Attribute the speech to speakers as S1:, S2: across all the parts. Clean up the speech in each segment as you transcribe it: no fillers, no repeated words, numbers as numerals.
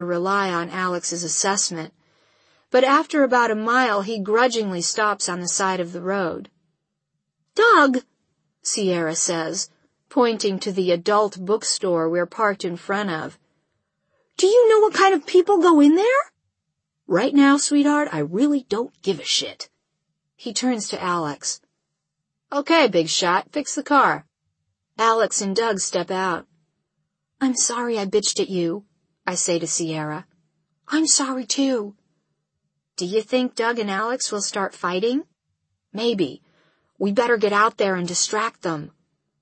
S1: rely on Alex's assessment, but after about a mile he grudgingly stops on the side of the road. "Doug," Sierra says, pointing to the adult bookstore we're parked in front of, "do you know what kind of people go in there?" "Right now, sweetheart, I really don't give a shit." He turns to Alex. "Okay, big shot, fix the car." Alex and Doug step out. "I'm sorry I bitched at you," I say to Sierra. "I'm sorry too." "Do you think Doug and Alex will start fighting?" "Maybe. We better get out there and distract them."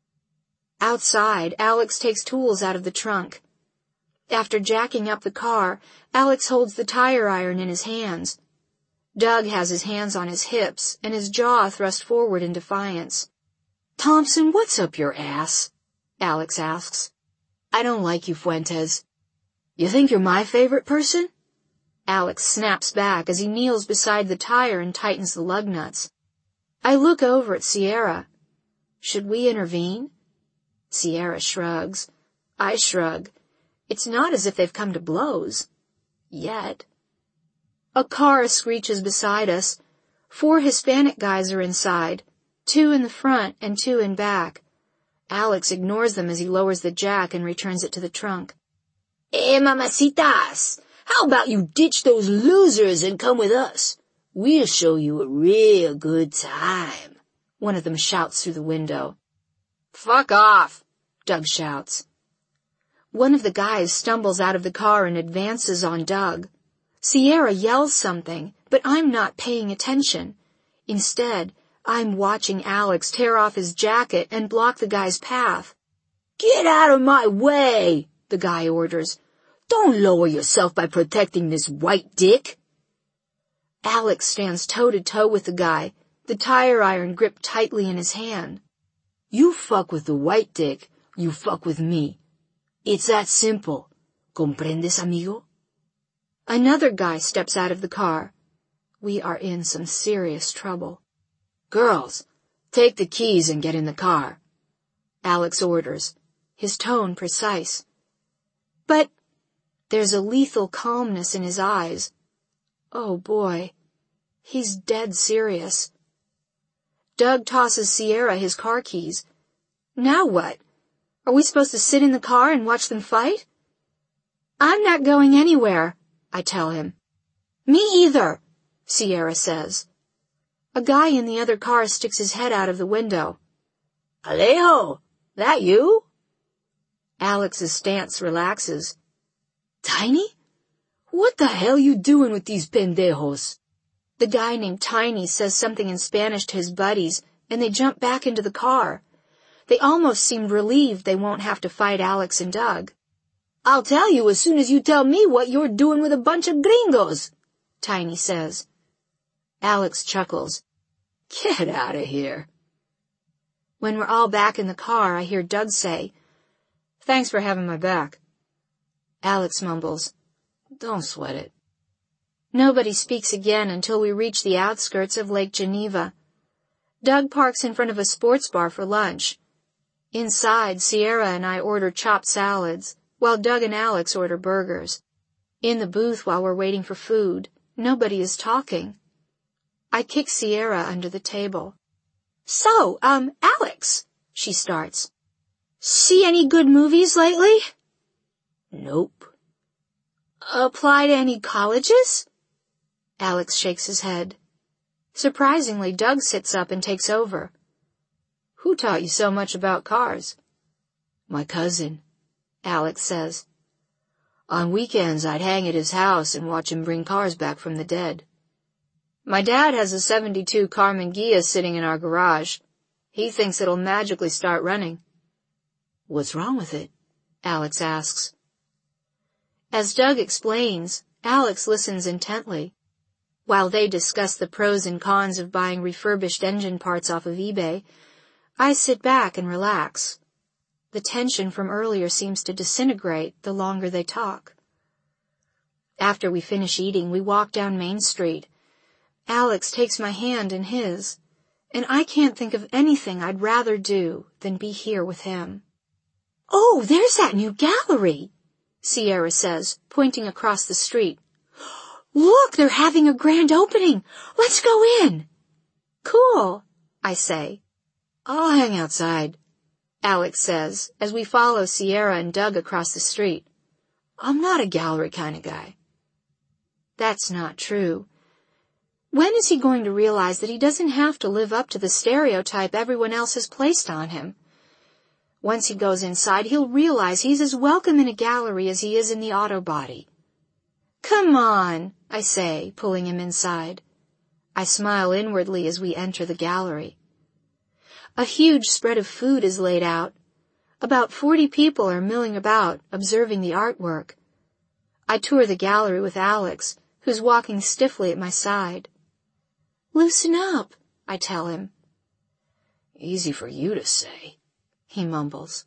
S1: Outside, Alex takes tools out of the trunk. After jacking up the car, Alex holds the tire iron in his hands. Doug has his hands on his hips and his jaw thrust forward in defiance. "Thompson, what's up your ass?" Alex asks. "I don't like you, Fuentes." "You think you're my favorite person?" Alex snaps back as he kneels beside the tire and tightens the lug nuts. I look over at Sierra. Should we intervene? Sierra shrugs. I shrug. It's not as if they've come to blows. Yet. A car screeches beside us. 4 Hispanic guys are inside, 2 in the front and 2 in back. Alex ignores them as he lowers the jack and returns it to the trunk. Mamacitas, how about you ditch those losers and come with us? We'll show you a real good time, one of them shouts through the window. Fuck off, Doug shouts. One of the guys stumbles out of the car and advances on Doug. Sierra yells something, but I'm not paying attention. Instead, I'm watching Alex tear off his jacket and block the guy's path. Get out of my way, the guy orders. Don't lower yourself by protecting this white dick. Alex stands toe-to-toe with the guy, the tire iron gripped tightly in his hand. You fuck with the white dick, you fuck with me. It's that simple. ¿Comprendes, amigo? Another guy steps out of the car. We are in some serious trouble. Girls, take the keys and get in the car. Alex orders, his tone precise. But there's a lethal calmness in his eyes. Oh boy, he's dead serious. Doug tosses Sierra his car keys. Now what? Are we supposed to sit in the car and watch them fight? I'm not going anywhere, I tell him. Me either, Sierra says. A guy in the other car sticks his head out of the window. Alejo, that you? Alex's stance relaxes. Tiny? What the hell you doing with these pendejos? The guy named Tiny says something in Spanish to his buddies, and they jump back into the car. They almost seemed relieved they won't have to fight Alex and Doug. I'll tell you as soon as you tell me what you're doing with a bunch of gringos, Tiny says. Alex chuckles. Get out of here. When we're all back in the car, I hear Doug say, Thanks for having my back. Alex mumbles, Don't sweat it. Nobody speaks again until we reach the outskirts of Lake Geneva. Doug parks in front of a sports bar for lunch. Inside, Sierra and I order chopped salads, while Doug and Alex order burgers. In the booth while we're waiting for food, nobody is talking. I kick Sierra under the table. So, Alex, she starts. See any good movies lately? Nope. Apply to any colleges? Alex shakes his head. Surprisingly, Doug sits up and takes over. Who taught you so much about cars? My cousin, Alex says. On weekends, I'd hang at his house and watch him bring cars back from the dead. My dad has a 72 Carmen Ghia sitting in our garage. He thinks it'll magically start running. What's wrong with it? Alex asks. As Doug explains, Alex listens intently. While they discuss the pros and cons of buying refurbished engine parts off of eBay, I sit back and relax. The tension from earlier seems to disintegrate the longer they talk. After we finish eating, we walk down Main Street. Alex takes my hand in his, and I can't think of anything I'd rather do than be here with him. Oh, there's that new gallery, Sierra says, pointing across the street. Look, they're having a grand opening. Let's go in. Cool, I say. I'll hang outside, Alex says, as we follow Sierra and Doug across the street. I'm not a gallery kind of guy. That's not true. When is he going to realize that he doesn't have to live up to the stereotype everyone else has placed on him? Once he goes inside, he'll realize he's as welcome in a gallery as he is in the auto body. Come on, I say, pulling him inside. I smile inwardly as we enter the gallery. A huge spread of food is laid out. About 40 people are milling about, observing the artwork. I tour the gallery with Alex, who's walking stiffly at my side. Loosen up, I tell him. Easy for you to say, he mumbles.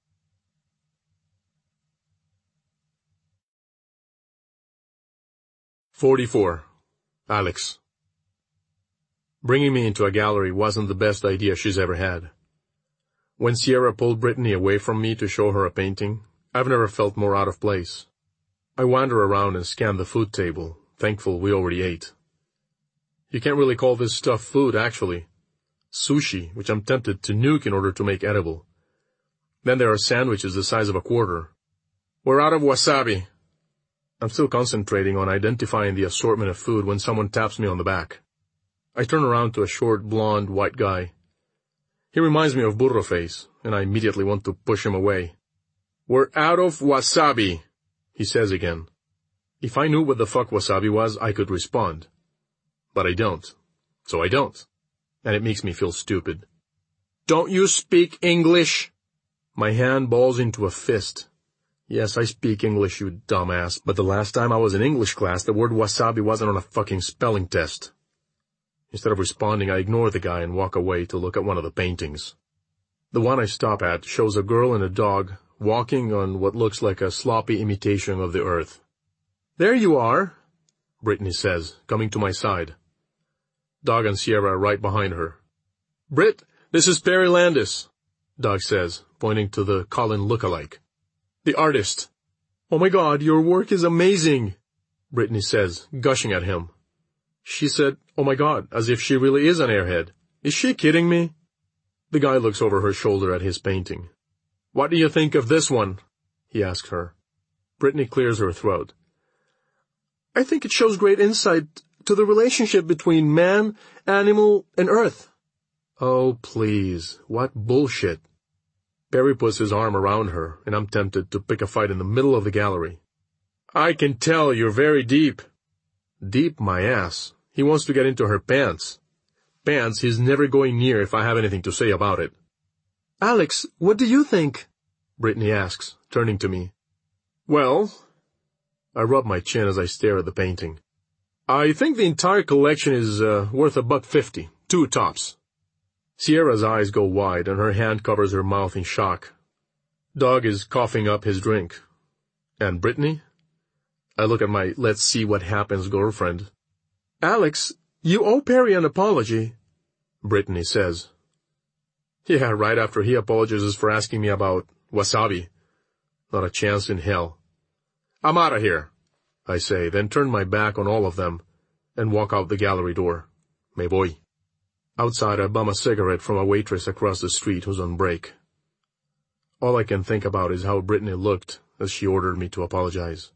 S2: "44. Alex." Bringing me into a gallery wasn't the best idea she's ever had. When Sierra pulled Brittany away from me to show her a painting, I've never felt more out of place. I wander around and scan the food table, thankful we already ate. You can't really call this stuff food, actually. Sushi, which I'm tempted to nuke in order to make edible. Then there are sandwiches the size of a quarter. We're out of wasabi. I'm still concentrating on identifying the assortment of food when someone taps me on the back. I turn around to a short, blonde, white guy. He reminds me of Burro Face, and I immediately want to push him away. We're out of wasabi, he says again. If I knew what the fuck wasabi was, I could respond. But I don't. So I don't. And it makes me feel stupid. Don't you speak English? My hand balls into a fist. Yes, I speak English, you dumbass, but the last time I was in English class, the word wasabi wasn't on a fucking spelling test. Instead of responding, I ignore the guy and walk away to look at one of the paintings. The one I stop at shows a girl and a dog walking on what looks like a sloppy imitation of the earth. There you are, Brittany says, coming to my side. Doug and Sierra are right behind her. Britt, this is Perry Landis, Doug says, pointing to the Colin look-alike. The artist. Oh my God, your work is amazing, Brittany says, gushing at him. She said, oh my God, as if she really is an airhead. Is she kidding me? The guy looks over her shoulder at his painting. What do you think of this one? He asks her. Brittany clears her throat. I think it shows great insight to the relationship between man, animal, and earth. Oh, please, what bullshit. Perry puts his arm around her, and I'm tempted to pick a fight in the middle of the gallery. I can tell you're very deep. Deep my ass. He wants to get into her pants. Pants he's never going near if I have anything to say about it. Alex, what do you think? Brittany asks, turning to me. Well, I rub my chin as I stare at the painting. I think the entire collection is worth $150, 2 tops. Sierra's eyes go wide and her hand covers her mouth in shock. Doug is coughing up his drink. And Brittany? I look at my let's see what happens girlfriend. Alex, you owe Perry an apology, Brittany says. Yeah, right after he apologizes for asking me about wasabi. Not a chance in hell. I'm out of here, I say, then turn my back on all of them and walk out the gallery door. Me voy. Outside, I bum a cigarette from a waitress across the street who's on break. All I can think about is how Brittany looked as she ordered me to apologize.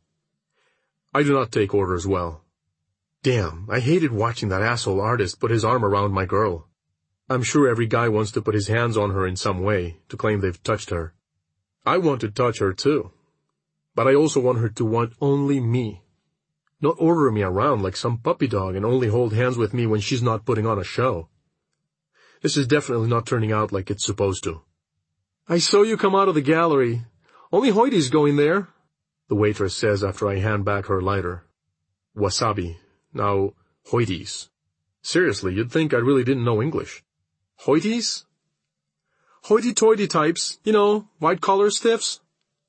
S2: I do not take orders well. Damn, I hated watching that asshole artist put his arm around my girl. I'm sure every guy wants to put his hands on her in some way to claim they've touched her. I want to touch her too. But I also want her to want only me. Not order me around like some puppy dog and only hold hands with me when she's not putting on a show. This is definitely not turning out like it's supposed to. I saw you come out of the gallery. Only Hoytie's going there, the waitress says after I hand back her lighter. Wasabi. Now, Hoytie's. Seriously, you'd think I really didn't know English. Hoytie's? Hoity-toity types, you know, white-collar stiffs.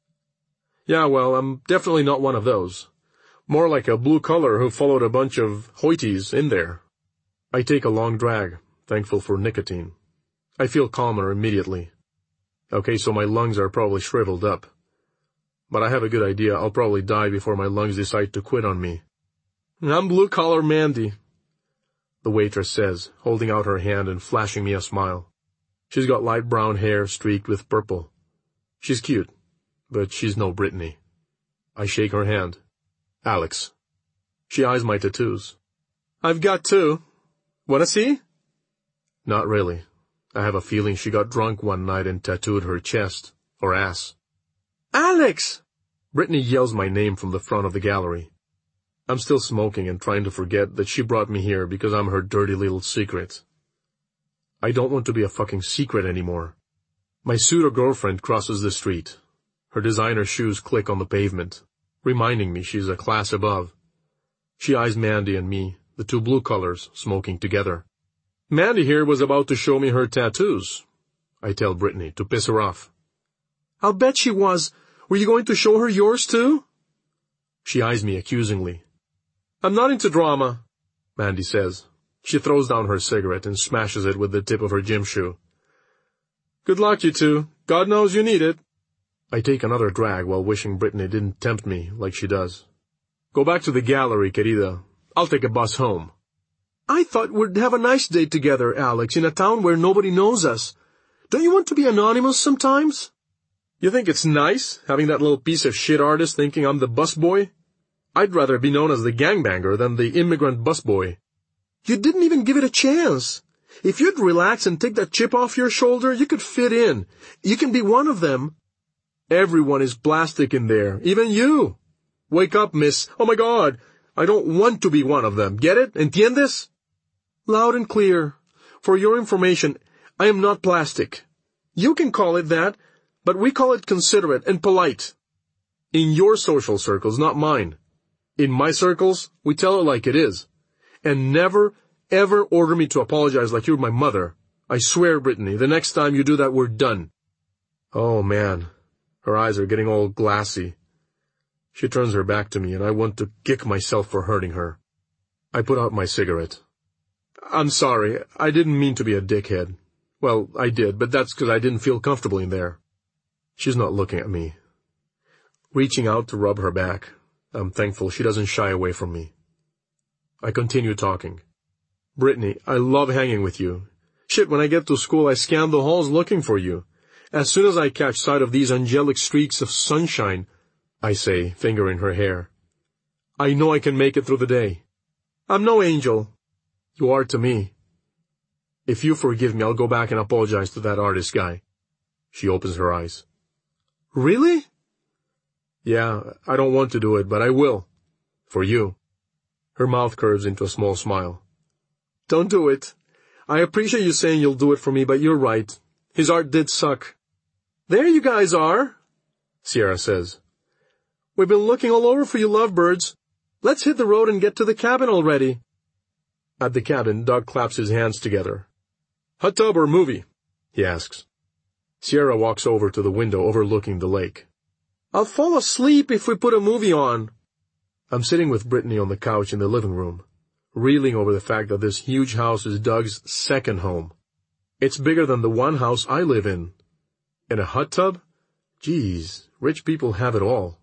S2: Yeah, well, I'm definitely not one of those. More like a blue-collar who followed a bunch of Hoyties in there. I take a long drag, thankful for nicotine. I feel calmer immediately. Okay, so my lungs are probably shriveled up. but I have a good idea I'll probably die before my lungs decide to quit on me. I'm blue-collar Mandy, the waitress says, holding out her hand and flashing me a smile. She's got light brown hair streaked with purple. She's cute, but she's no Brittany. I shake her hand. Alex. She eyes my tattoos. I've got two. Wanna see? Not really. I have a feeling she got drunk one night and tattooed her chest, or ass. Alex! Brittany yells my name from the front of the gallery. I'm still smoking and trying to forget that she brought me here because I'm her dirty little secret. I don't want to be a fucking secret anymore. My pseudo-girlfriend crosses the street. Her designer shoes click on the pavement, reminding me she's a class above. She eyes Mandy and me, the two blue collars, smoking together. Mandy here was about to show me her tattoos, I tell Brittany, to piss her off. I'll bet she was. Were you going to show her yours too? She eyes me accusingly. I'm not into drama, Mandy says. She throws down her cigarette and smashes it with the tip of her gym shoe. Good luck, you two. God knows you need it. I take another drag while wishing Brittany didn't tempt me like she does. Go back to the gallery, querida. I'll take a bus home. I thought we'd have a nice date together, Alex, in a town where nobody knows us. Don't you want to be anonymous sometimes? You think it's nice, having that little piece of shit artist thinking I'm the busboy? I'd rather be known as the gangbanger than the immigrant busboy. You didn't even give it a chance. If you'd relax and take that chip off your shoulder, you could fit in. You can be one of them. Everyone is plastic in there, even you. Wake up, miss. Oh my God. I don't want to be one of them. Get it? ¿Entiendes? Loud and clear. For your information, I am not plastic. You can call it that, but we call it considerate and polite. In your social circles, not mine. In my circles, we tell it like it is. And never, ever order me to apologize like you're my mother. I swear, Brittany, the next time you do that, we're done. Oh, man. Her eyes are getting all glassy. She turns her back to me, and I want to kick myself for hurting her. I put out my cigarette. I'm sorry. I didn't mean to be a dickhead. Well, I did, but that's because I didn't feel comfortable in there. She's not looking at me. Reaching out to rub her back, I'm thankful she doesn't shy away from me. I continue talking. Brittany, I love hanging with you. Shit, when I get to school, I scan the halls looking for you. As soon as I catch sight of these angelic streaks of sunshine, I say, fingering her hair, I know I can make it through the day. I'm no angel. You are to me. If you forgive me, I'll go back and apologize to that artist guy. She opens her eyes. Really? Yeah, I don't want to do it, but I will. For you. Her mouth curves into a small smile. Don't do it. I appreciate you saying you'll do it for me, but you're right. His art did suck. There you guys are, Sierra says. We've been looking all over for you lovebirds. Let's hit the road and get to the cabin already. At the cabin, Doug claps his hands together. Hot tub or movie? He asks. Sierra walks over to the window overlooking the lake. I'll fall asleep if we put a movie on. I'm sitting with Brittany on the couch in the living room, reeling over the fact that this huge house is Doug's second home. It's bigger than the one house I live in. And a hot tub? Geez, rich people have it all.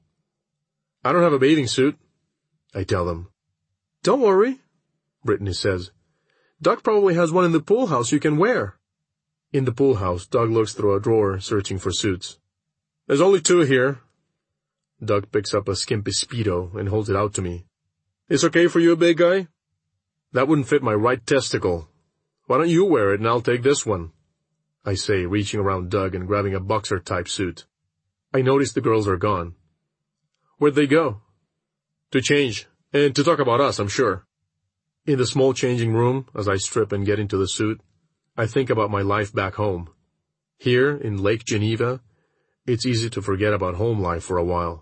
S2: I don't have a bathing suit, I tell them. Don't worry, Brittany says. Doug probably has one in the pool house you can wear. In the pool house, Doug looks through a drawer searching for suits. There's only two here. Doug picks up a skimpy Speedo and holds it out to me. It's okay for you, big guy? That wouldn't fit my right testicle. Why don't you wear it and I'll take this one? I say, reaching around Doug and grabbing a boxer-type suit. I notice the girls are gone. Where'd they go? To change, and to talk about us, I'm sure. In the small changing room, as I strip and get into the suit, I think about my life back home. Here, in Lake Geneva, it's easy to forget about home life for a while.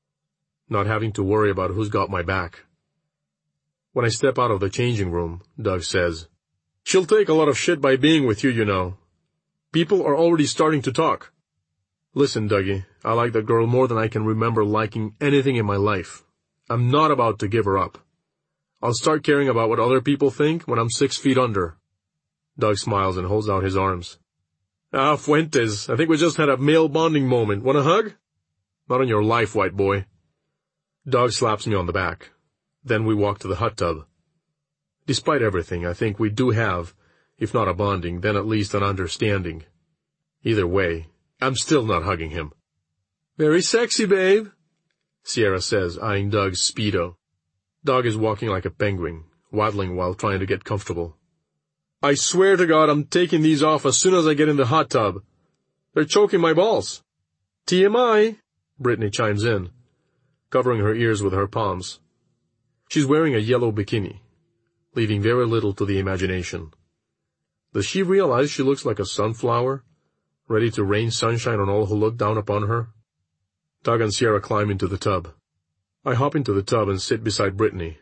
S2: Not having to worry about who's got my back. When I step out of the changing room, Doug says, She'll take a lot of shit by being with you, you know. People are already starting to talk. Listen, Dougie, I like that girl more than I can remember liking anything in my life. I'm not about to give her up. I'll start caring about what other people think when I'm 6 feet under. Doug smiles and holds out his arms. Fuentes, I think we just had a male bonding moment. Want a hug? Not on your life, white boy. Doug slaps me on the back. Then we walk to the hot tub. Despite everything, I think we do have, if not a bonding, then at least an understanding. Either way, I'm still not hugging him. Very sexy, babe, Sierra says, eyeing Doug's Speedo. Doug is walking like a penguin, waddling while trying to get comfortable. I swear to God I'm taking these off as soon as I get in the hot tub. They're choking my balls. TMI, Brittany chimes in, covering her ears with her palms. She's wearing a yellow bikini, leaving very little to the imagination. Does she realize she looks like a sunflower, ready to rain sunshine on all who look down upon her? Doug and Sierra climb into the tub. I hop into the tub and sit beside Brittany.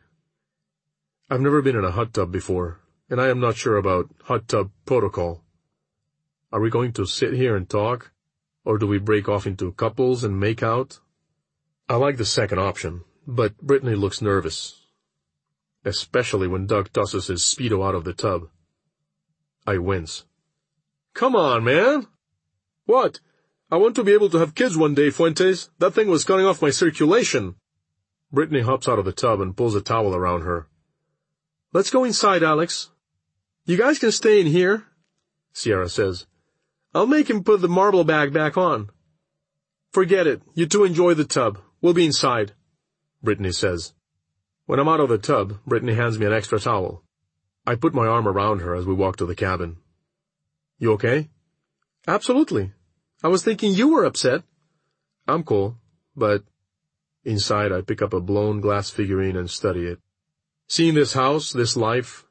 S2: I've never been in a hot tub before, and I am not sure about hot tub protocol. Are we going to sit here and talk, or do we break off into couples and make out? I like the second option, but Brittany looks nervous, especially when Doug tosses his Speedo out of the tub. I wince. Come on, man. What? I want to be able to have kids one day, Fuentes. That thing was cutting off my circulation. Brittany hops out of the tub and pulls a towel around her. Let's go inside, Alex. You guys can stay in here, Sierra says. I'll make him put the marble bag back on. Forget it. You two enjoy the tub. We'll be inside, Brittany says. When I'm out of the tub, Brittany hands me an extra towel. I put my arm around her as we walk to the cabin. You okay? Absolutely. I was thinking you were upset. I'm cool, but... Inside, I pick up a blown glass figurine and study it. Seeing this house, this life,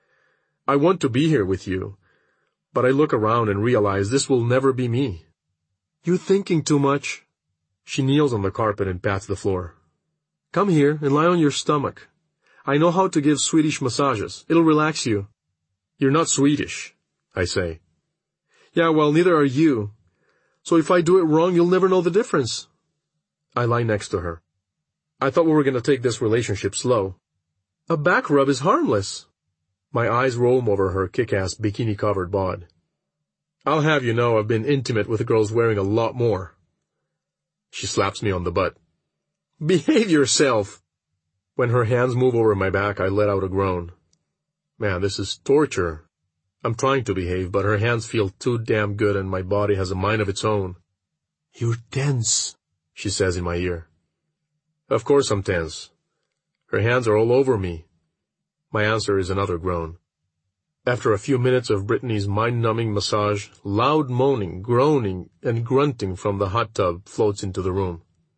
S2: I want to be here with you, but I look around and realize this will never be me. You're thinking too much. She kneels on the carpet and pats the floor. Come here and lie on your stomach. I know how to give Swedish massages. It'll relax you. You're not Swedish, I say. Yeah, well, neither are you. So if I do it wrong, you'll never know the difference. I lie next to her. I thought we were going to take this relationship slow. A back rub is harmless. My eyes roam over her kick-ass bikini-covered bod. I'll have you know I've been intimate with girls wearing a lot more. She slaps me on the butt. Behave yourself. When her hands move over my back, I let out a groan. Man, this is torture. I'm trying to behave, but her hands feel too damn good and my body has a mind of its own. You're tense, she says in my ear. Of course I'm tense. Her hands are all over me. My answer is another groan. After a few minutes of Brittany's mind-numbing massage, loud moaning, groaning, and grunting from the hot tub floats into the room.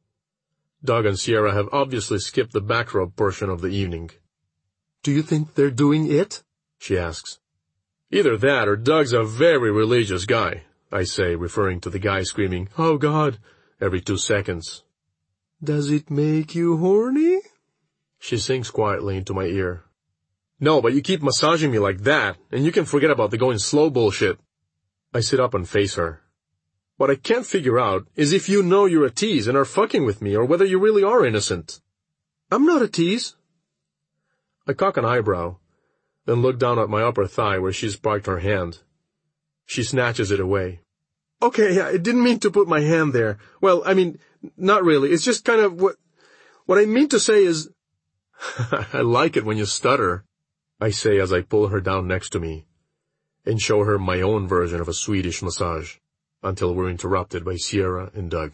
S2: Doug and Sierra have obviously skipped the back rub portion of the evening. Do you think they're doing it? She asks. Either that or Doug's a very religious guy, I say, referring to the guy screaming, "Oh God," every 2 seconds. Does it make you horny? She sings quietly into my ear. No, but you keep massaging me like that, and you can forget about the going slow bullshit. I sit up and face her. What I can't figure out is if you know you're a tease and are fucking with me, or whether you really are innocent. I'm not a tease. I cock an eyebrow, then look down at my upper thigh where she's parked her hand. She snatches it away. Okay, I didn't mean to put my hand there. Well, I mean, not really. It's just kind of what I mean to say is... I like it when you stutter, I say as I pull her down next to me and show her my own version of a Swedish massage until we're interrupted by Sierra and Doug.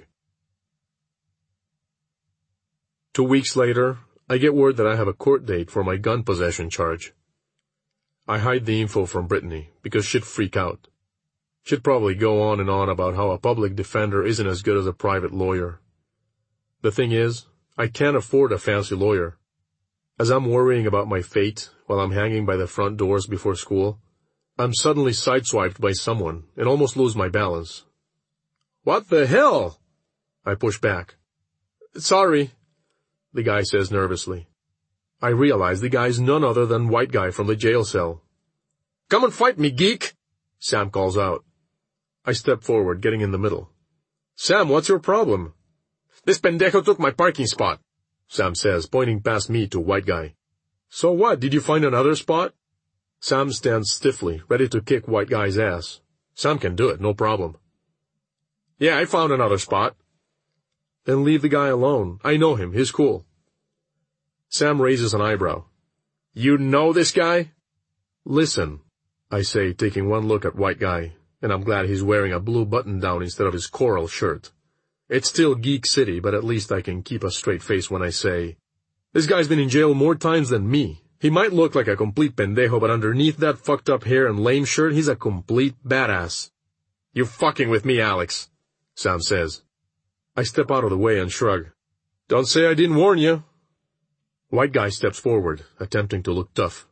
S2: 2 weeks later, I get word that I have a court date for my gun possession charge. I hide the info from Brittany because she'd freak out. She'd probably go on and on about how a public defender isn't as good as a private lawyer. The thing is, I can't afford a fancy lawyer. As I'm worrying about my fate while I'm hanging by the front doors before school, I'm suddenly sideswiped by someone and almost lose my balance. What the hell? I push back. Sorry, the guy says nervously. I realize the guy's none other than white guy from the jail cell. Come and fight me, geek, Sam calls out. I step forward, getting in the middle. Sam, what's your problem? This pendejo took my parking spot, Sam says, pointing past me to white guy. So what, did you find another spot? Sam stands stiffly, ready to kick white guy's ass. Sam can do it, no problem. Yeah, I found another spot. Then leave the guy alone. I know him. He's cool. Sam raises an eyebrow. You know this guy? Listen, I say, taking one look at White Guy, and I'm glad he's wearing a blue button-down instead of his coral shirt. It's still Geek City, but at least I can keep a straight face when I say, this guy's been in jail more times than me. He might look like a complete pendejo, but underneath that fucked up hair and lame shirt, he's a complete badass. You're fucking with me, Alex, Sam says. I step out of the way and shrug. Don't say I didn't warn you. White Guy steps forward, attempting to look tough.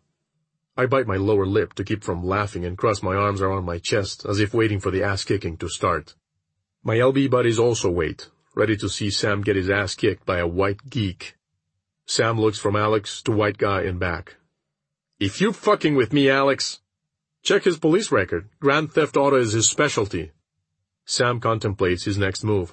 S2: I bite my lower lip to keep from laughing and cross my arms around my chest as if waiting for the ass-kicking to start. My LB buddies also wait, ready to see Sam get his ass kicked by a white geek. Sam looks from Alex to White Guy and back. If you fucking with me, Alex, check his police record. Grand theft auto is his specialty. Sam contemplates his next move.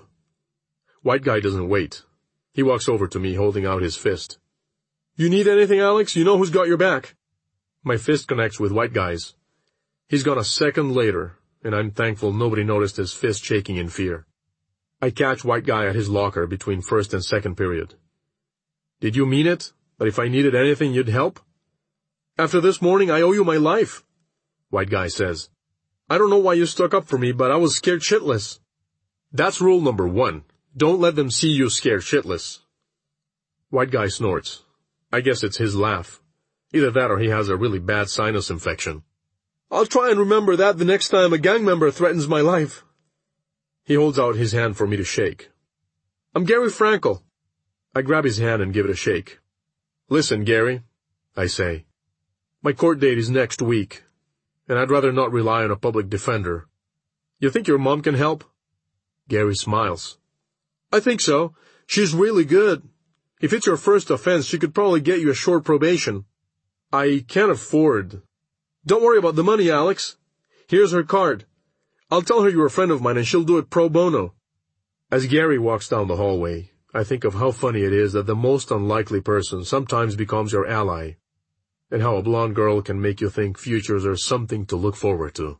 S2: White Guy doesn't wait. He walks over to me, holding out his fist. You need anything, Alex? You know who's got your back. My fist connects with White Guy's. He's gone a second later, and I'm thankful nobody noticed his fist shaking in fear. I catch White Guy at his locker between first and second period. Did you mean it? That if I needed anything, you'd help? After this morning, I owe you my life, White Guy says. I don't know why you stuck up for me, but I was scared shitless. That's rule number 1. Don't let them see you scared shitless. White Guy snorts. I guess it's his laugh. Either that or he has a really bad sinus infection. I'll try and remember that the next time a gang member threatens my life. He holds out his hand for me to shake. I'm Gary Frankel. I grab his hand and give it a shake. Listen, Gary, I say. My court date is next week, and I'd rather not rely on a public defender. You think your mom can help? Gary smiles. I think so. She's really good. If it's your first offense, she could probably get you a short probation. I can't afford. Don't worry about the money, Alex. Here's her card. I'll tell her you're a friend of mine and she'll do it pro bono. As Gary walks down the hallway, I think of how funny it is that the most unlikely person sometimes becomes your ally, and how a blonde girl can make you think futures are something to look forward to.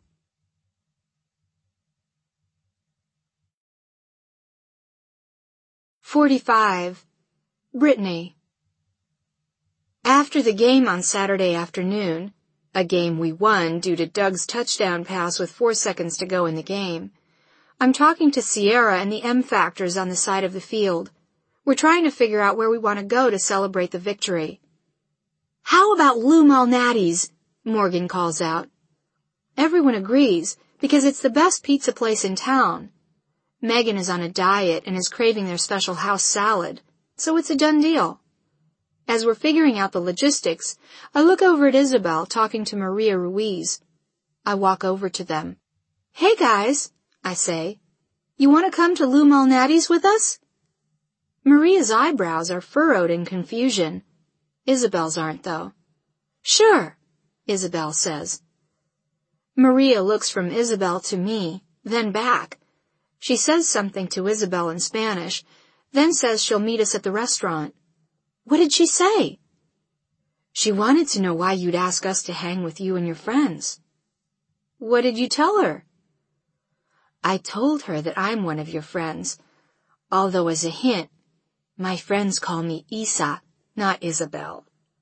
S1: "45. Brittany." After the game on Saturday afternoon, a game we won due to Doug's touchdown pass with 4 seconds to go in the game, I'm talking to Sierra and the M-Factors on the side of the field. We're trying to figure out where we want to go to celebrate the victory. "How about Lou Malnati's?" Morgan calls out. Everyone agrees, because it's the best pizza place in town. Megan is on a diet and is craving their special house salad, so it's a done deal. As we're figuring out the logistics, I look over at Isabel talking to Maria Ruiz. I walk over to them. "Hey guys," I say, "you want to come to Lou Malnati's with us?" Maria's eyebrows are furrowed in confusion. Isabel's aren't, though. "Sure," Isabel says. Maria looks from Isabel to me, then back. She says something to Isabel in Spanish, then says she'll meet us at the restaurant. What did she say? She wanted to know why you'd ask us to hang with you and your friends. What did you tell her? I told her that I'm one of your friends, although as a hint, my friends call me Isa, not Isabel.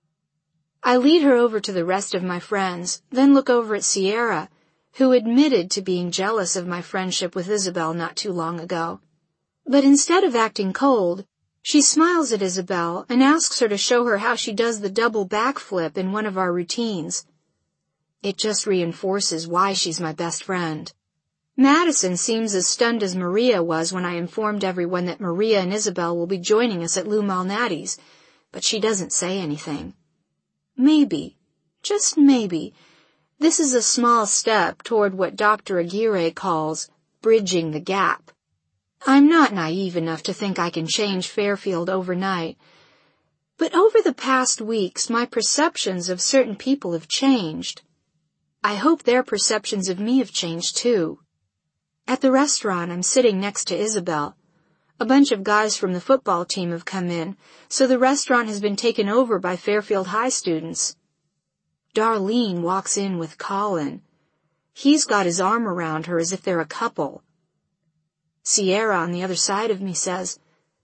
S1: I lead her over to the rest of my friends, then look over at Sierra, who admitted to being jealous of my friendship with Isabel not too long ago. But instead of acting cold, she smiles at Isabel and asks her to show her how she does the double backflip in one of our routines. It just reinforces why she's my best friend. Madison seems as stunned as Maria was when I informed everyone that Maria and Isabel will be joining us at Lou Malnati's, but she doesn't say anything. Maybe, just maybe, this is a small step toward what Dr. Aguirre calls bridging the gap. I'm not naive enough to think I can change Fairfield overnight, but over the past weeks my perceptions of certain people have changed. I hope their perceptions of me have changed too. At the restaurant, I'm sitting next to Isabel. A bunch of guys from the football team have come in, so the restaurant has been taken over by Fairfield High students. Darlene walks in with Colin. He's got his arm around her as if they're a couple. Sierra on the other side of me says,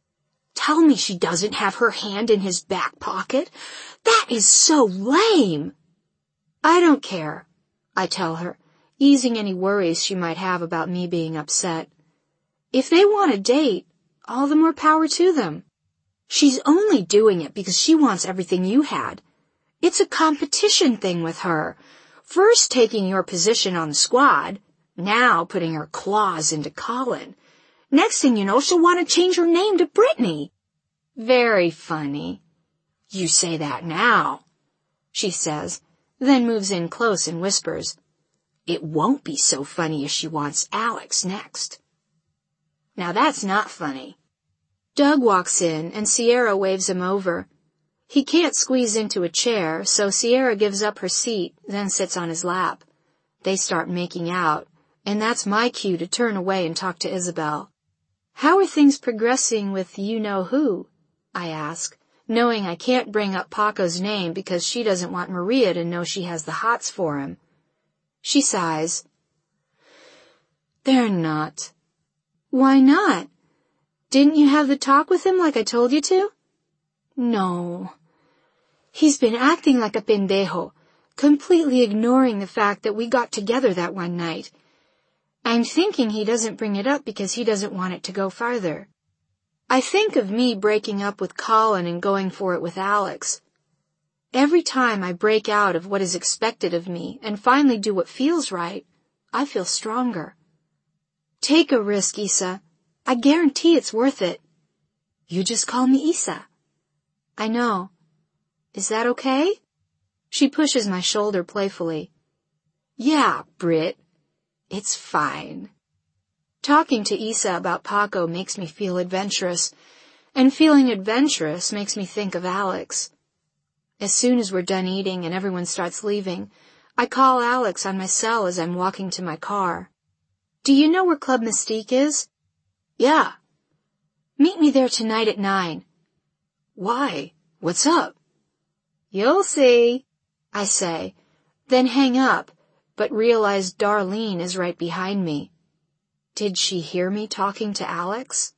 S1: Tell me she doesn't have her hand in his back pocket. That is so lame. I don't care, I tell her, easing any worries she might have about me being upset. If they want a date, all the more power to them. She's only doing it because she wants everything you had. It's a competition thing with her. First taking your position on the squad, now putting her claws into Colin. Next thing you know, she'll want to change her name to Brittany. Very funny. You say that now, she says, then moves in close and whispers, it won't be so funny if she wants Alex next. Now that's not funny. Doug walks in and Sierra waves him over. He can't squeeze into a chair, so Sierra gives up her seat, then sits on his lap. They start making out, and that's my cue to turn away and talk to Isabel. How are things progressing with you-know-who? I ask, knowing I can't bring up Paco's name because she doesn't want Maria to know she has the hots for him. She sighs. They're not. Why not? Didn't you have the talk with him like I told you to? No. He's been acting like a pendejo, completely ignoring the fact that we got together that one night. I'm thinking he doesn't bring it up because he doesn't want it to go farther. I think of me breaking up with Colin and going for it with Alex. Every time I break out of what is expected of me and finally do what feels right, I feel stronger. Take a risk, Issa. I guarantee it's worth it. You just call me Issa. I know. Is that okay? She pushes my shoulder playfully. Yeah, Britt. It's fine. Talking to Issa about Paco makes me feel adventurous, and feeling adventurous makes me think of Alex. As soon as we're done eating and everyone starts leaving, I call Alex on my cell as I'm walking to my car. Do you know where Club Mystique is? Yeah. Meet me there tonight at 9. Why? What's up? You'll see, I say, then hang up, but realize Darlene is right behind me. Did she hear me talking to Alex?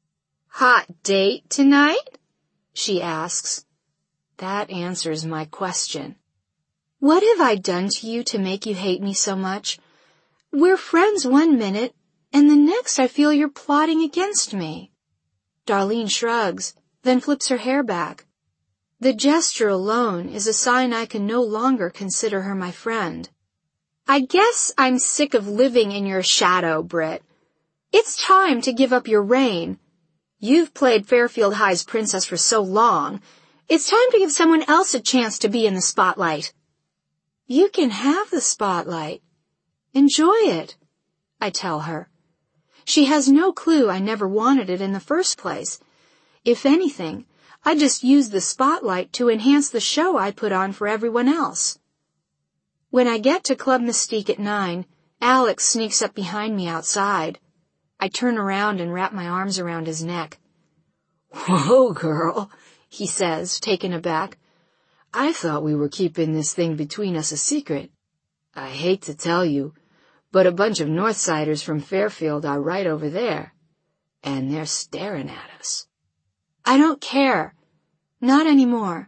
S1: Hot date tonight? She asks. That answers my question. What have I done to you to make you hate me so much? We're friends one minute, and the next I feel you're plotting against me. Darlene shrugs, then flips her hair back. The gesture alone is a sign I can no longer consider her my friend. I guess I'm sick of living in your shadow, Britt. It's time to give up your reign. You've played Fairfield High's princess for so long. It's time to give someone else a chance to be in the spotlight. You can have the spotlight. Enjoy it, I tell her. She has no clue I never wanted it in the first place. If anything, I just used the spotlight to enhance the show I put on for everyone else. When I get to Club Mystique at 9, Alex sneaks up behind me outside. I turn around and wrap my arms around his neck. Whoa, girl, he says, taken aback. I thought we were keeping this thing between us a secret. I hate to tell you, but a bunch of Northsiders from Fairfield are right over there, and they're staring at us. I don't care. Not anymore.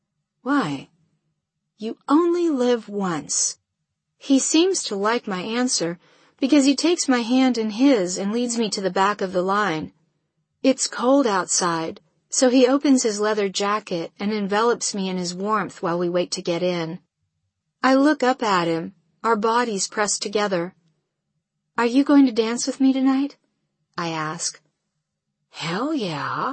S1: Why? You only live once. He seems to like my answer because he takes my hand in his and leads me to the back of the line. It's cold outside, so he opens his leather jacket and envelops me in his warmth while we wait to get in. I look up at him, our bodies pressed together. Are you going to dance with me tonight? I ask. Hell yeah.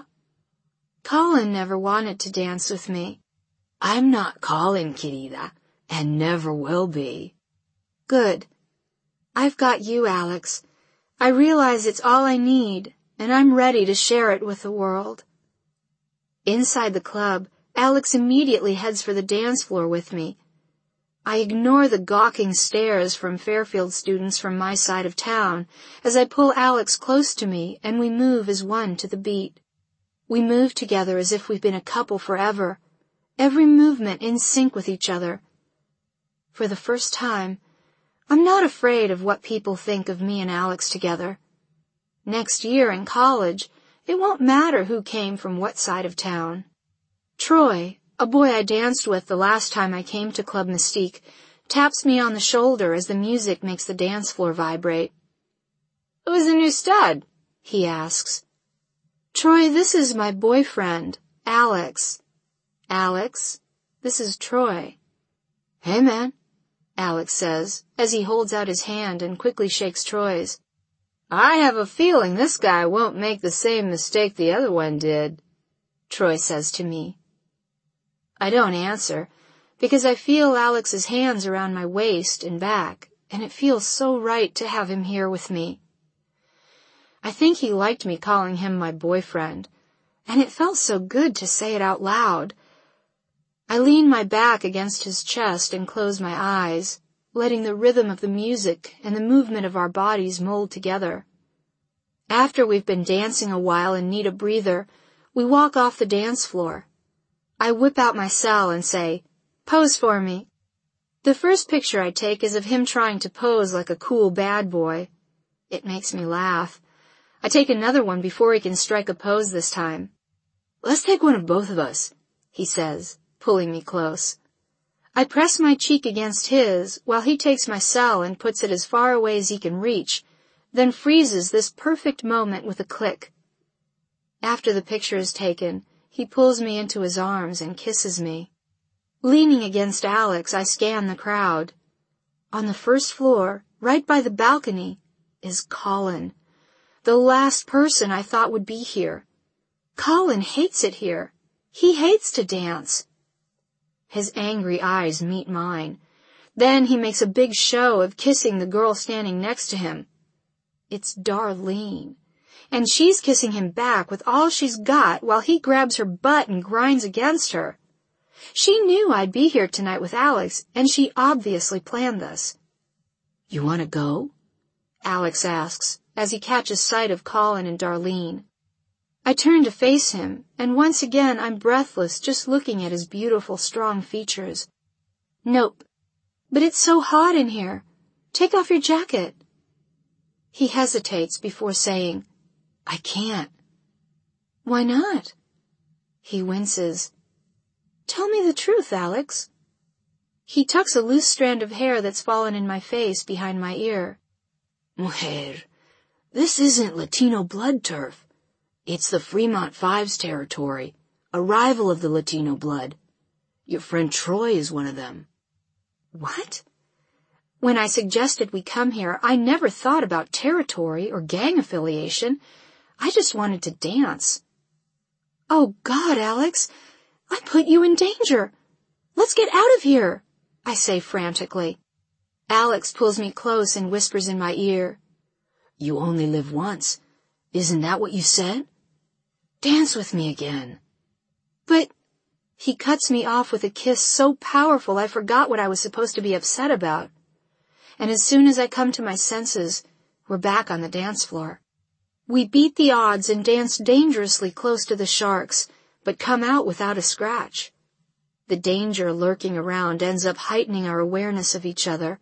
S1: Colin never wanted to dance with me. I'm not Colin, querida, and never will be. Good. I've got you, Alex. I realize it's all I need, and I'm ready to share it with the world. Inside the club, Alex immediately heads for the dance floor with me. I ignore the gawking stares from Fairfield students from my side of town as I pull Alex close to me and we move as one to the beat. We move together as if we've been a couple forever, every movement in sync with each other. For the first time, I'm not afraid of what people think of me and Alex together. Next year in college, It won't matter who came from what side of town. Troy, a boy I danced with the last time I came to Club Mystique, taps me on the shoulder as the music makes the dance floor vibrate. "Who's the new stud?" he asks. "Troy, this is my boyfriend, Alex." "Alex, this is Troy." "Hey, man," Alex says, as he holds out his hand and quickly shakes Troy's. "I have a feeling this guy won't make the same mistake the other one did," Troy says to me. I don't answer, because I feel Alex's hands around my waist and back, and it feels so right to have him here with me. I think he liked me calling him my boyfriend, and it felt so good to say it out loud. I lean my back against his chest and close my eyes, letting the rhythm of the music and the movement of our bodies mold together. After we've been dancing a while and need a breather, we walk off the dance floor. I whip out my cell and say, "Pose for me." The first picture I take is of him trying to pose like a cool bad boy. It makes me laugh. I take another one before he can strike a pose this time. "Let's take one of both of us," he says, pulling me close. I press my cheek against his while he takes my cell and puts it as far away as he can reach, then freezes this perfect moment with a click. After the picture is taken, he pulls me into his arms and kisses me. Leaning against Alex, I scan the crowd. On the first floor, right by the balcony, is Colin, the last person I thought would be here. Colin hates it here. He hates to dance. His angry eyes meet mine. Then he makes a big show of kissing the girl standing next to him. It's Darlene, and she's kissing him back with all she's got while he grabs her butt and grinds against her. She knew I'd be here tonight with Alex, and she obviously planned this. "You want to go?" Alex asks, as he catches sight of Colin and Darlene. I turn to face him, and once again I'm breathless just looking at his beautiful, strong features. "Nope. But it's so hot in here. Take off your jacket." He hesitates before saying, "I can't." "Why not?" He winces. "Tell me the truth, Alex." He tucks a loose strand of hair that's fallen in my face behind my ear. "Mujer, this isn't Latino blood turf. It's the Fremont Fives territory, a rival of the Latino blood. Your friend Troy is one of them." "What?" When I suggested we come here, I never thought about territory or gang affiliation. I just wanted to dance. "Oh, God, Alex, I put you in danger. Let's get out of here," I say frantically. Alex pulls me close and whispers in my ear, "You only live once. Isn't that what you said? Dance with me again." "But—" He cuts me off with a kiss so powerful I forgot what I was supposed to be upset about. And as soon as I come to my senses, we're back on the dance floor. We beat the odds and dance dangerously close to the sharks, but come out without a scratch. The danger lurking around ends up heightening our awareness of each other.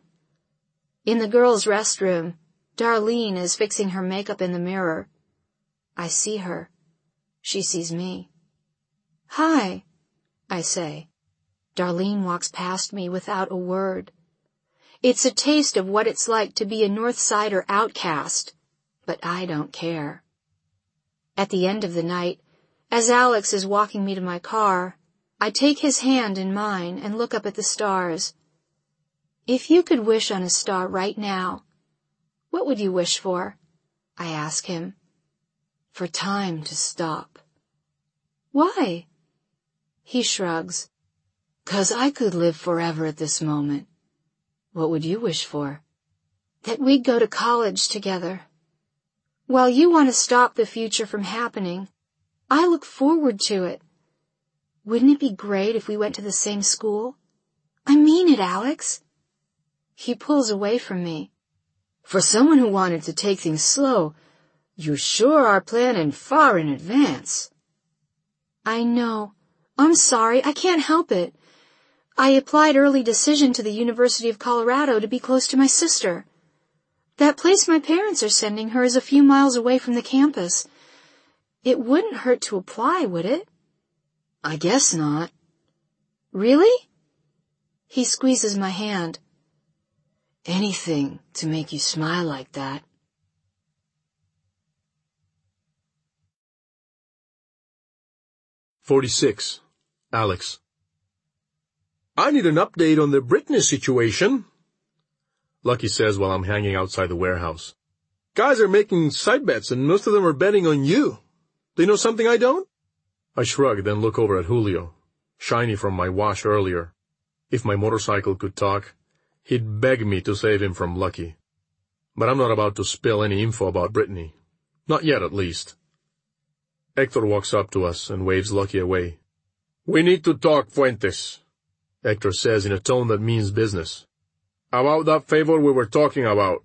S1: In the girls' restroom, Darlene is fixing her makeup in the mirror. I see her. She sees me. "Hi," I say. Darlene walks past me without a word. It's a taste of what it's like to be a North Sider outcast, but I don't care. At the end of the night, as Alex is walking me to my car, I take his hand in mine and look up at the stars. "If you could wish on a star right now, what would you wish for?" I ask him. "For time to stop." "Why?" He shrugs. "'Cause I could live forever at this moment. What would you wish for?" "That we'd go to college together. While you want to stop the future from happening, I look forward to it. Wouldn't it be great if we went to the same school? I mean it, Alex." He pulls away from me. "For someone who wanted to take things slow, you sure are planning far in advance." "I know. I'm sorry. I can't help it. I applied early decision to the University of Colorado to be close to my sister. That place my parents are sending her is a few miles away from the campus. It wouldn't hurt to apply, would it? I guess not. Really? He squeezes my hand. Anything to make you smile like that.
S2: "46. Alex. I need an update on the Brittany situation," Lucky says while I'm hanging outside the warehouse. "Guys are making side bets and most of them are betting on you. Do you know something I don't?" I shrug, then look over at Julio, shiny from my wash earlier. If my motorcycle could talk, he'd beg me to save him from Lucky. But I'm not about to spill any info about Brittany. Not yet, at least. Hector walks up to us and waves Lucky away. "We need to talk, Fuentes," Hector says in a tone that means business. "About that favor we were talking about.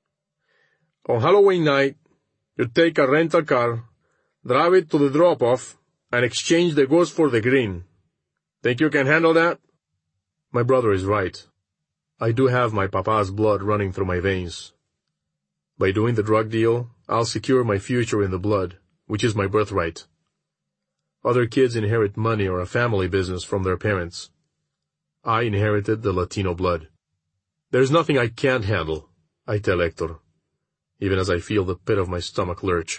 S2: On Halloween night, you take a rental car, drive it to the drop-off, and exchange the goods for the green. Think you can handle that?" My brother is right. I do have my papa's blood running through my veins. By doing the drug deal, I'll secure my future in the blood, which is my birthright. Other kids inherit money or a family business from their parents. I inherited the Latino blood. There's nothing I can't handle, I tell Hector, even as I feel the pit of my stomach lurch.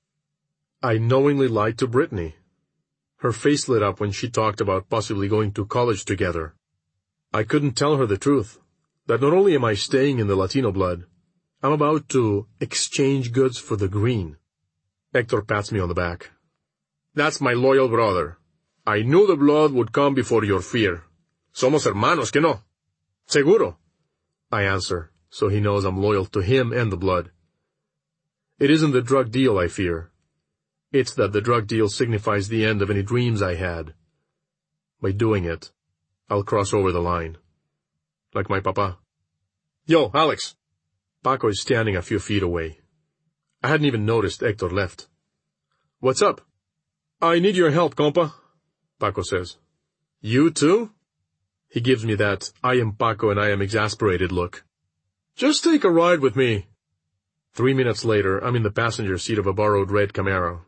S2: I knowingly lied to Brittany. Her face lit up when she talked about possibly going to college together. I couldn't tell her the truth, that not only am I staying in the Latino blood, I'm about to exchange goods for the green. Hector pats me on the back. "That's my loyal brother. I knew the blood would come before your fear. Somos hermanos, ¿que no?" "Seguro," I answer, so he knows I'm loyal to him and the blood. It isn't the drug deal I fear. It's that the drug deal signifies the end of any dreams I had. By doing it, I'll cross over the line. Like my papa. "Yo, Alex." Paco is standing a few feet away. I hadn't even noticed Hector left. "What's up?" "I need your help, compa," Paco says. "You too?" He gives me that I am Paco and I am exasperated look. "Just take a ride with me." 3 minutes later, I'm in the passenger seat of a borrowed red Camaro.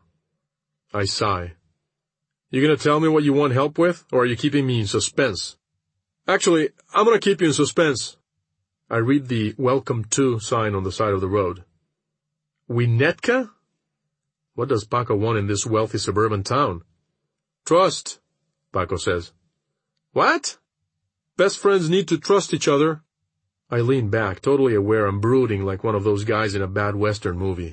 S2: I sigh. "You gonna tell me what you want help with, or are you keeping me in suspense?" "Actually, I'm gonna keep you in suspense." I read the "Welcome to" sign on the side of the road. Winnetka? What does Paco want in this wealthy suburban town? "Trust," Paco says. "What?" "Best friends need to trust each other." I lean back, totally aware I'm brooding like one of those guys in a bad Western movie.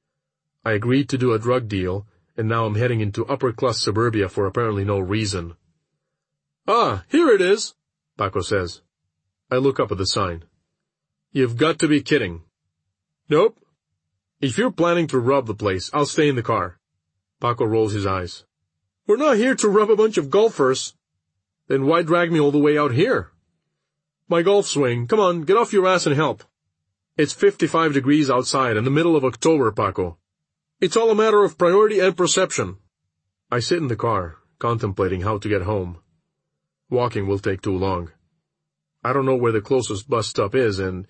S2: I agreed to do a drug deal, and now I'm heading into upper-class suburbia for apparently no reason. "Ah, here it is," Paco says. I look up at the sign. "You've got to be kidding." "Nope." "If you're planning to rob the place, I'll stay in the car." Paco rolls his eyes. "We're not here to rob a bunch of golfers." "Then why drag me all the way out here?" "My golf swing. Come on, get off your ass and help." "It's 55 degrees outside in the middle of October, Paco. It's all a matter of priority and perception." I sit in the car, contemplating how to get home. Walking will take too long. I don't know where the closest bus stop is, and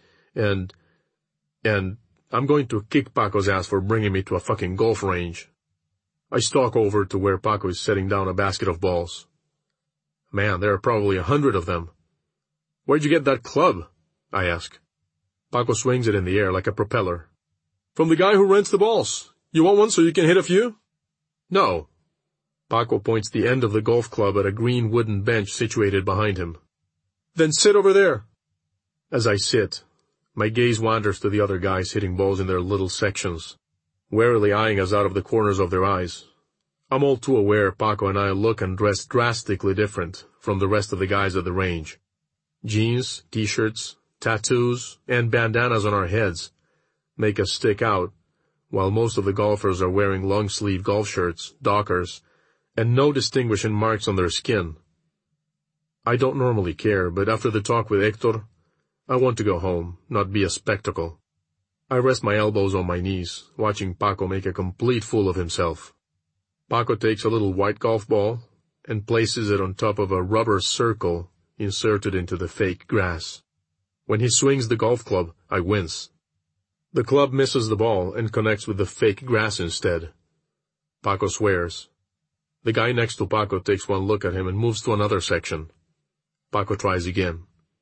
S2: I'm going to kick Paco's ass for bringing me to a fucking golf range. I stalk over to where Paco is setting down a basket of balls. Man, there are probably 100 of them. "Where'd you get that club?" I ask. Paco swings it in the air like a propeller. "From the guy who rents the balls. You want one so you can hit a few?" "No." Paco points the end of the golf club at a green wooden bench situated behind him. "Then sit over there." As I sit, my gaze wanders to the other guys hitting balls in their little sections, warily eyeing us out of the corners of their eyes. I'm all too aware Paco and I look and dress drastically different from the rest of the guys at the range. Jeans, t-shirts, tattoos, and bandanas on our heads make us stick out, while most of the golfers are wearing long-sleeve golf shirts, dockers, and no distinguishing marks on their skin. I don't normally care, but after the talk with Hector, I want to go home, not be a spectacle. I rest my elbows on my knees, watching Paco make a complete fool of himself. Paco takes a little white golf ball and places it on top of a rubber circle inserted into the fake grass. When he swings the golf club, I wince. The club misses the ball and connects with the fake grass instead. Paco swears. The guy next to Paco takes one look at him and moves to another section. Paco tries again.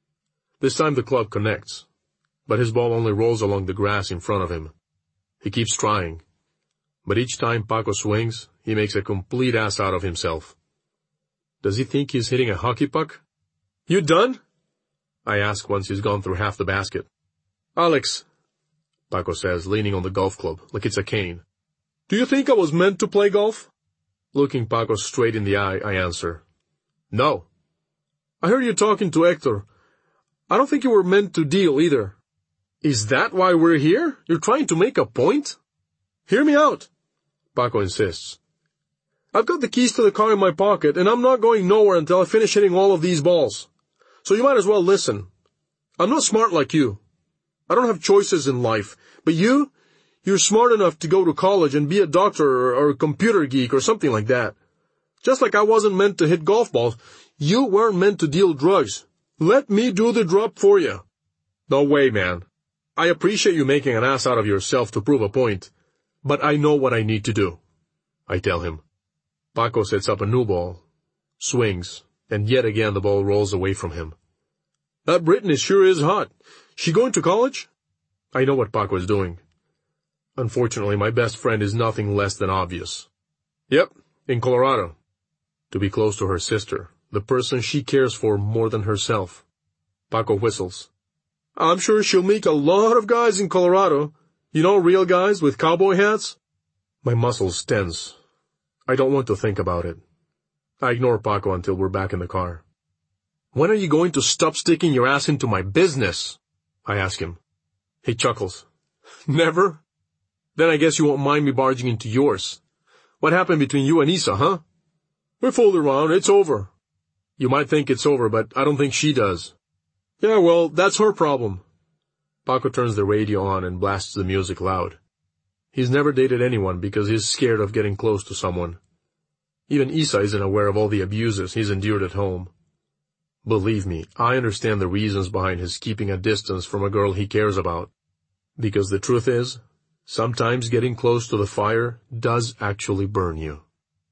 S2: This time the club connects, but his ball only rolls along the grass in front of him. He keeps trying, but each time Paco swings, he makes a complete ass out of himself. Does he think he's hitting a hockey puck? "You done?" I ask once he's gone through half the basket. "Alex," Paco says, leaning on the golf club like it's a cane, "do you think I was meant to play golf?" Looking Paco straight in the eye, I answer, "No." "I heard you talking to Hector. I don't think you were meant to deal either." "Is that why we're here? You're trying to make a point?" "Hear me out," Paco insists. "I've got the keys to the car in my pocket, and I'm not going nowhere until I finish hitting all of these balls. So you might as well listen. I'm not smart like you. I don't have choices in life. But you're smart enough to go to college and be a doctor or a computer geek or something like that. Just like I wasn't meant to hit golf balls, you weren't meant to deal drugs. Let me do the drop for you." "No way, man. I appreciate you making an ass out of yourself to prove a point, but I know what I need to do," I tell him. Paco sets up a new ball, swings, and yet again the ball rolls away from him. "That Brittany sure is hot. She going to college?" I know what Paco is doing. Unfortunately, my best friend is nothing less than obvious. "Yep, in Colorado. To be close to her sister, the person she cares for more than herself." Paco whistles. "I'm sure she'll meet a lot of guys in Colorado. You know, real guys with cowboy hats." My muscles tense. I don't want to think about it. I ignore Paco until we're back in the car. "When are you going to stop sticking your ass into my business?" I ask him. He chuckles. "Never? Then I guess you won't mind me barging into yours. What happened between you and Isa, huh?" "We fooled around. It's over." "You might think it's over, but I don't think she does." "Yeah, well, that's her problem." Paco turns the radio on and blasts the music loud. He's never dated anyone because he's scared of getting close to someone. Even Isa isn't aware of all the abuses he's endured at home. Believe me, I understand the reasons behind his keeping a distance from a girl he cares about. Because the truth is, sometimes getting close to the fire does actually burn you.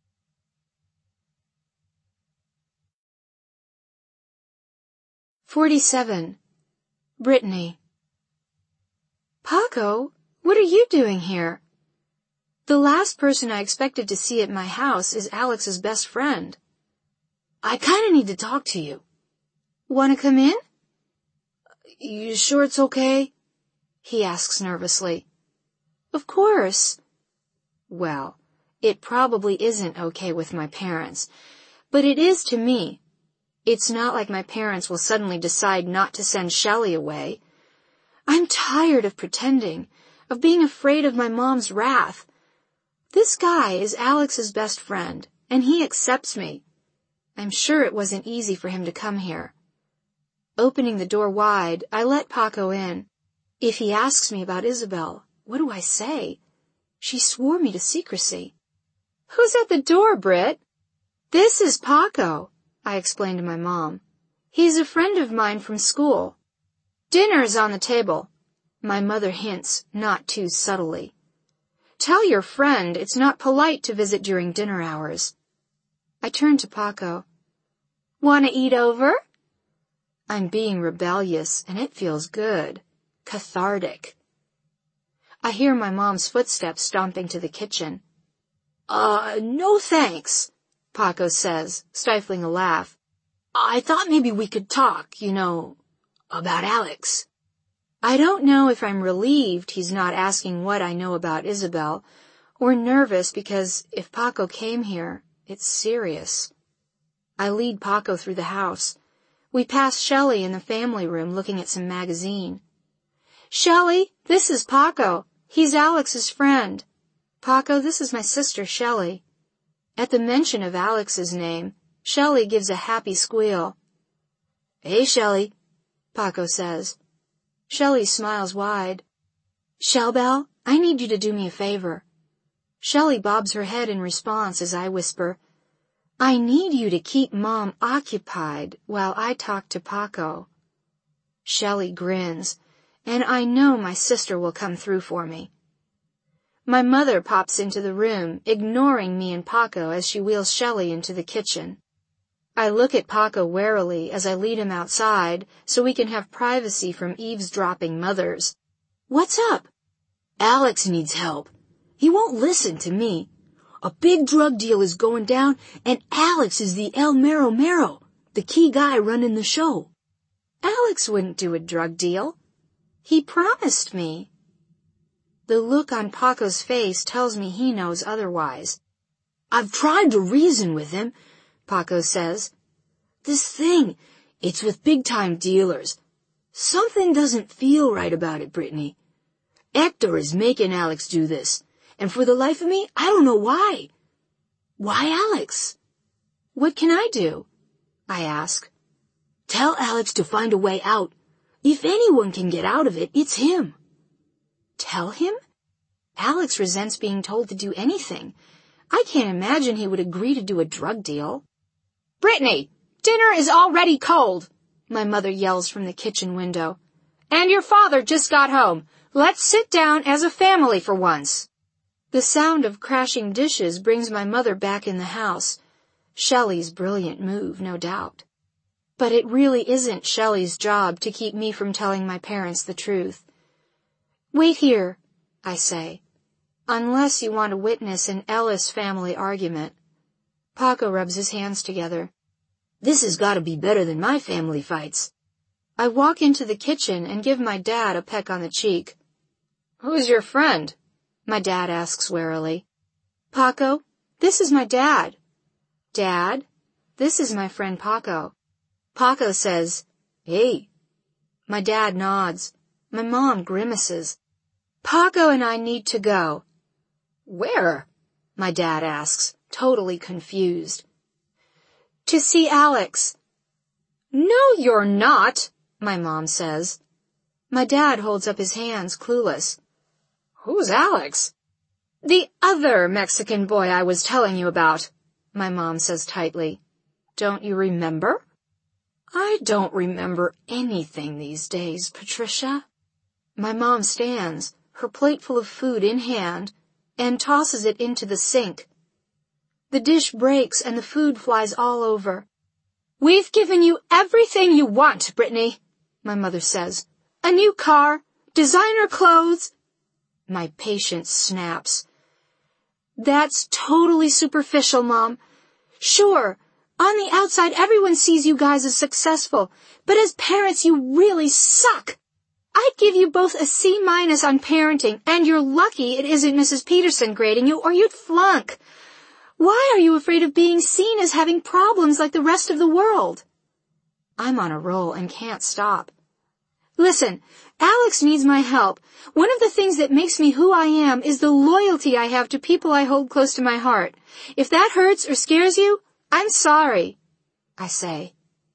S1: "47. Brittany." "Paco, what are you doing here? The last person I expected to see at my house is Alex's best friend. I kinda need to talk to you." "Wanna come in?" "You sure it's okay?" he asks nervously. "Of course." Well, it probably isn't okay with my parents, but it is to me. It's not like my parents will suddenly decide not to send Shelley away. I'm tired of pretending, of being afraid of my mom's wrath. This guy is Alex's best friend, and he accepts me. I'm sure it wasn't easy for him to come here. Opening the door wide, I let Paco in. If he asks me about Isabel, what do I say? She swore me to secrecy. "Who's at the door, Britt?" "This is Paco," I explained to my mom. "He's a friend of mine from school." "Dinner's on the table," my mother hints, not too subtly. "Tell your friend it's not polite to visit during dinner hours." I turn to Paco. "Wanna eat over?" I'm being rebellious, and it feels good. Cathartic. I hear my mom's footsteps stomping to the kitchen. No thanks," Paco says, stifling a laugh. "I thought maybe we could talk, about Alex." I don't know if I'm relieved he's not asking what I know about Isabel, or nervous because if Paco came here, it's serious. I lead Paco through the house. We pass Shelley in the family room looking at some magazine. "Shelley, this is Paco. He's Alex's friend. Paco, this is my sister, Shelley." At the mention of Alex's name, Shelley gives a happy squeal. "Hey, Shelley," Paco says. Shelley smiles wide. "Shellbell, I need you to do me a favor." Shelley bobs her head in response as I whisper, "I need you to keep Mom occupied while I talk to Paco." Shelley grins, and I know my sister will come through for me. My mother pops into the room, ignoring me and Paco as she wheels Shelley into the kitchen. I look at Paco warily as I lead him outside so we can have privacy from eavesdropping mothers. What's up? Alex needs help. He won't listen to me. A big drug deal is going down, and Alex is the El Mero Mero, the key guy running the show. Alex wouldn't do a drug deal. He promised me. The look on Paco's face tells me he knows otherwise. I've tried to reason with him, Paco says. This thing, it's with big-time dealers. Something doesn't feel right about it, Brittany. Hector is making Alex do this, and for the life of me, I don't know why. Why Alex? What can I do? I ask. Tell Alex to find a way out. If anyone can get out of it, it's him. Tell him? Alex resents being told to do anything. I can't imagine he would agree to do a drug deal. Brittany, dinner is already cold, my mother yells from the kitchen window. And your father just got home. Let's sit down as a family for once. The sound of crashing dishes brings my mother back in the house. Shelley's brilliant move, no doubt. But it really isn't Shelley's job to keep me from telling my parents the truth. Wait here, I say, unless you want to witness an Ellis family argument. Paco rubs his hands together. This has got to be better than my family fights. I walk into the kitchen and give my dad a peck on the cheek. Who's your friend? My dad asks warily. Paco, this is my dad. Dad, this is my friend Paco. Paco says, Hey. My dad nods. My mom grimaces. Paco and I need to go. Where? My dad asks, totally confused. To see Alex. No, you're not, my mom says. My dad holds up his hands, clueless. Who's Alex? The other Mexican boy I was telling you about, my mom says tightly. Don't you remember? I don't remember anything these days, Patricia. My mom stands, her plate full of food in hand, and tosses it into the sink. The dish breaks and the food flies all over. We've given you everything you want, Brittany, my mother says. A new car, designer clothes. My patience snaps. That's totally superficial, Mom. Sure, on the outside everyone sees you guys as successful, but as parents you really suck. I'd give you both a C- on parenting, and you're lucky it isn't Mrs. Peterson grading you, or you'd flunk. Why are you afraid of being seen as having problems like the rest of the world? I'm on a roll and can't stop. Listen, Alex needs my help. One of the things that makes me who I am is the loyalty I have to people I hold close to my heart. If that hurts or scares you, I'm sorry, I say.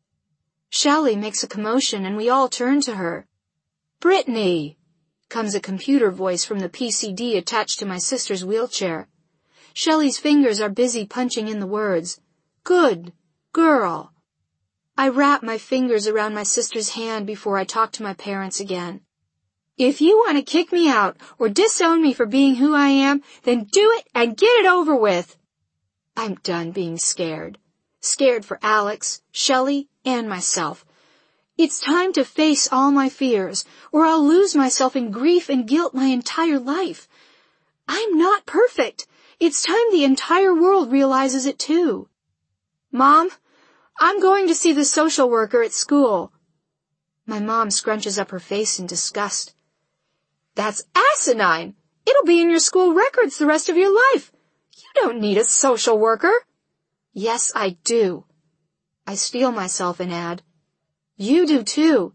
S1: Shelley makes a commotion and we all turn to her. Brittany, comes a computer voice from the PCD attached to my sister's wheelchair. Shelley's fingers are busy punching in the words. Good girl. I wrap my fingers around my sister's hand before I talk to my parents again. If you want to kick me out or disown me for being who I am, then do it and get it over with. I'm done being scared. Scared for Alex, Shelley, and myself. It's time to face all my fears, or I'll lose myself in grief and guilt my entire life. I'm not perfect. It's time the entire world realizes it too. Mom, I'm going to see the social worker at school. My mom scrunches up her face in disgust. That's asinine. It'll be in your school records the rest of your life. You don't need a social worker. Yes, I do. I steel myself and add, you do too.